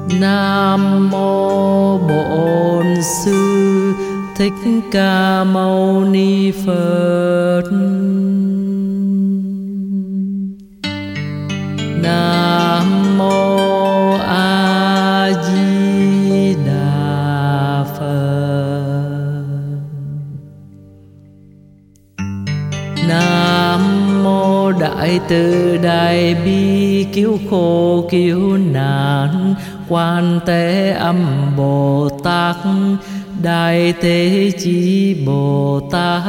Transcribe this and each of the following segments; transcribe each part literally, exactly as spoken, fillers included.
Nam mô Bổn Sư Thích Ca Mâu Ni Phật. Nam mô A Di Đà Phật. Nam mô Đại Từ Đại Bi Cứu Khổ Cứu Nạn Quan Thế Âm Bồ Tát Đại Thế Chí Bồ Tát.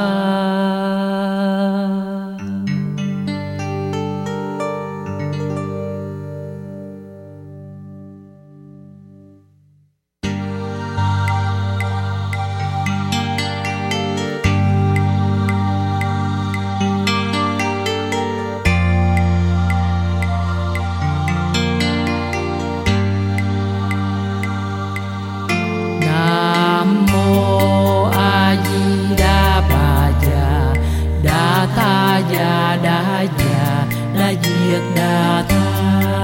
Đa đa già đa diệt đa tha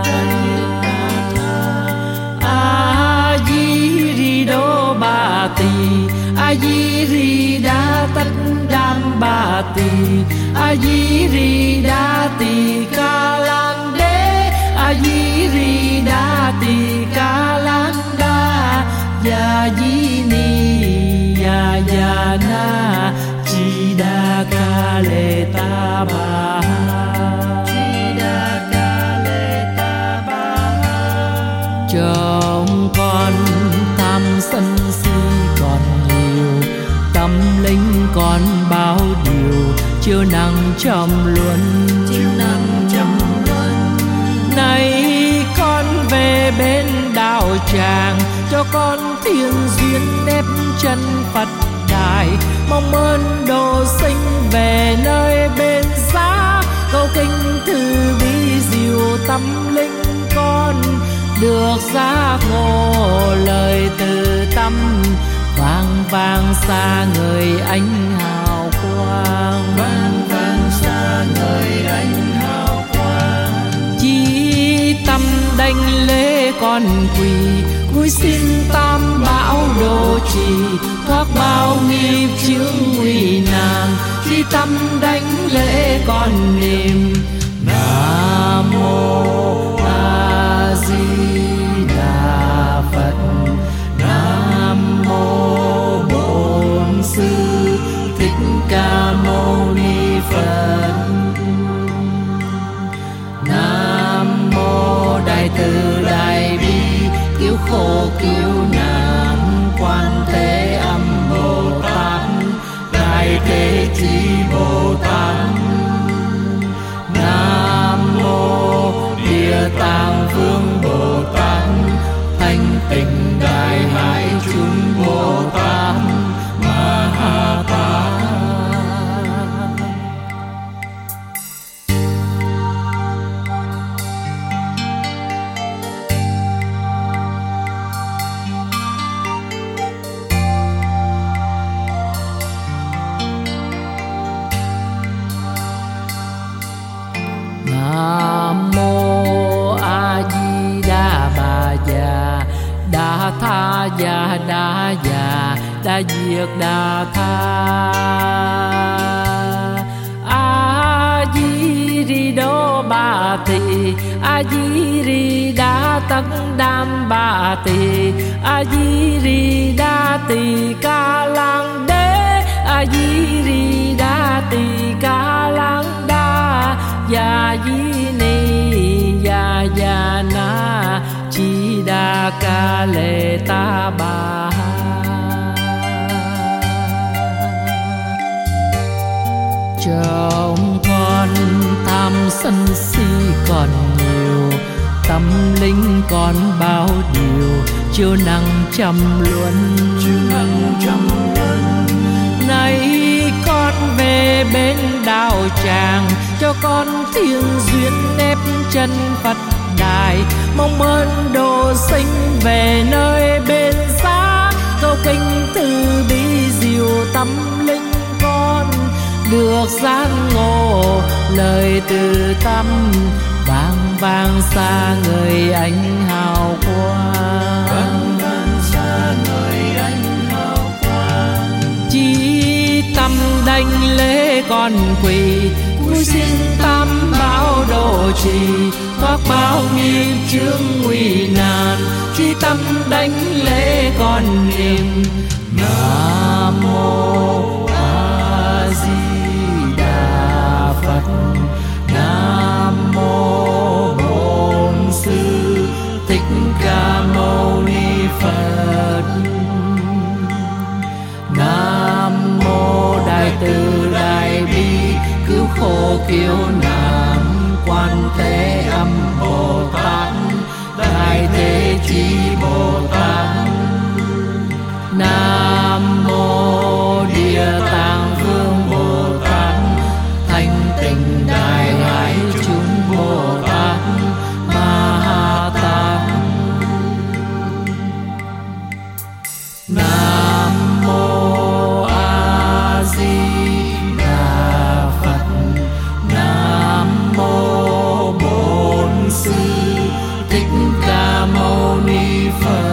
a di ri đô ba tỳ a di ri đa tất đam ba tỳ a di ri đa tỳ ca lan đế a di ri đa tỳ ca lan đa ya di ni ya ya na Chi Đa Ca Lê Ta Bà. Chi Đa Ca Lê Ta Bà. Trong con tham sân si còn nhiều, tâm linh còn bao điều, chiều nắng trong luân, chiều nắng trong luân. Này con về bên đạo tràng, cho con thiên duyên nếp chân Phật đài, mong ơn độ sinh về nơi bên giá, câu kinh từ bi diệu tâm linh con được giác ngộ lời từ tâm, vang vang xa người ánh hào quang, vang vang xa người ánh hào quang. Chí tâm đảnh lễ con quỳ, cúi xin tam bảo độ trì, thoát bao nghiệp chướng nguy nan. Khi tâm đảnh lễ con niệm Nam mô A Di Đà Phật. Nam mô Bổn Sư Thích Ca Mâu Ni Phật. Nam mô Đại Từ Đại Bi Cứu Khổ Cứu Nạn Quan Thế Âm Bồ Tát Đại Thế Chí Bồ Tát. Nam mô Địa Tạng Vương Bồ Tát Thanh Tịnh Đại Hải Chúng Bồ Tát Ma Ha Tát. Nam mô A Di Đà Bà Già Đa Tha Già Đa Già Đa Diệt Đa Tha A Di Ri Đô Ba Tỳ A Di Ri Đa Tất Đam Ba Tỳ A Di Ri Đa Tỳ Ca Lan Đế A Di Ri Đa Tỳ Ca Lan Đa Ya Di Ni Ya Ya Na Chi Đa Ca Lê Ta Bà. Trong con tham sân si còn nhiều, tâm linh còn bao điều, chiều nắng trăm luân, chiều nắng trăm luân. Này con về bên đạo tràng, cho con thiên duyên nếp chân Phật đài, mong ơn độ sinh về nơi bên giá, câu kinh từ bi diệu tâm linh con được giác ngộ lời từ tâm, vang vang xa người ánh hào quang. con quỳ, cúi xin tam bảo độ trì, thoát bao nghiệp chướng nguy nan, chi tâm đảnh lễ con niệm. Nam mô A Di Đà Phật. Nam mô Bổn Sư Thích Ca Mâu Ni Phật. Nam mô Đại Từ Đại Bi cứu khổ kiêu nạn Quan Thế Âm Bồ Tát, Đại Thế Chí Bồ Tát. Nam mô Địa Tạng Vương Bồ Tát, Thanh Tịnh Đại Hải Chúng Bồ Tát, Ma Ha Tát. Nam mô A Di Đà Phật. Nam mô Bổn Sư Thích Ca Mâu Ni Phật.